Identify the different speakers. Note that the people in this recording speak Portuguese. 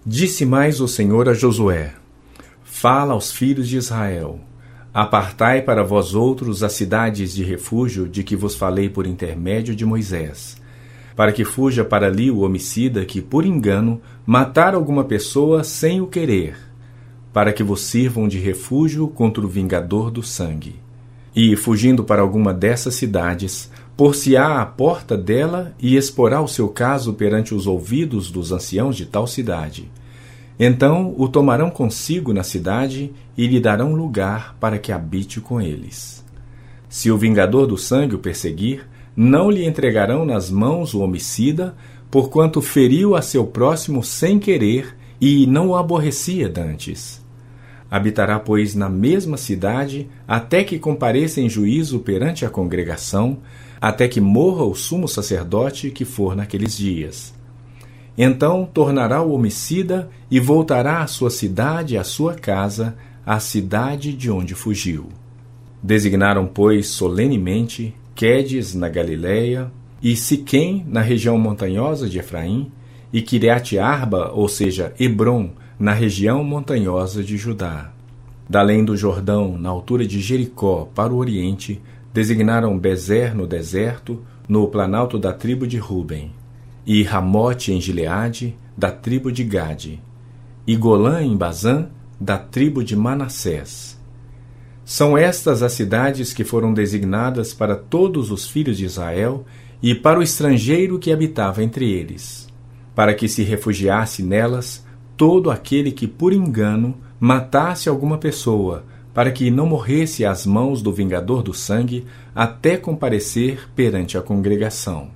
Speaker 1: Disse mais o Senhor a Josué: Fala aos filhos de Israel: Apartai para vós outros as cidades de refúgio de que vos falei por intermédio de Moisés, para que fuja para ali o homicida que, por engano, matar alguma pessoa sem o querer, para que vos sirvam de refúgio contra o vingador do sangue. E, fugindo para alguma dessas cidades, por-se-á à porta dela e exporá o seu caso perante os ouvidos dos anciãos de tal cidade. Então o tomarão consigo na cidade e lhe darão lugar para que habite com eles. Se o vingador do sangue o perseguir, não lhe entregarão nas mãos o homicida, porquanto feriu a seu próximo sem querer e não o aborrecia dantes. Habitará, pois, na mesma cidade, até que compareça em juízo perante a congregação, até que morra o sumo sacerdote que for naqueles dias. Então tornará o homicida e voltará à sua cidade, à sua casa, à cidade de onde fugiu. Designaram, pois, solenemente Quedes, na Galileia, e Siquém, na região montanhosa de Efraim, e Quiriate-Arba, ou seja, Hebrom, na região montanhosa de Judá. Da além do Jordão, na altura de Jericó, para o oriente, designaram Bezer no deserto, no planalto da tribo de Ruben, e Ramote em Gileade, da tribo de Gade, e Golã em Bazã, da tribo de Manassés. São estas as cidades que foram designadas para todos os filhos de Israel e para o estrangeiro que habitava entre eles, para que se refugiasse nelas todo aquele que, por engano, matasse alguma pessoa, para que não morresse às mãos do vingador do sangue, até comparecer perante a congregação.